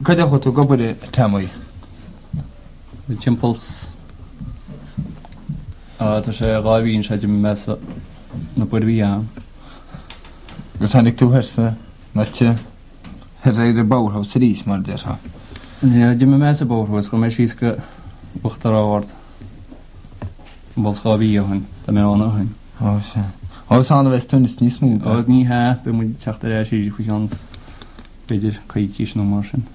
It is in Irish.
Kada ho to gobore tamoi. The Chimples. Tá sé gáhíonn sé me na buí. Gus hannig tú hersa natte réidir báhá sa rís mar de ha. Di me me bóhs go mé sí go buchtarráhard bol gáhíohann Tá mé anhain. Anna bheits tunis níos mú. ní he be mu teachtar sí chu an beidir chuí nó mar sin.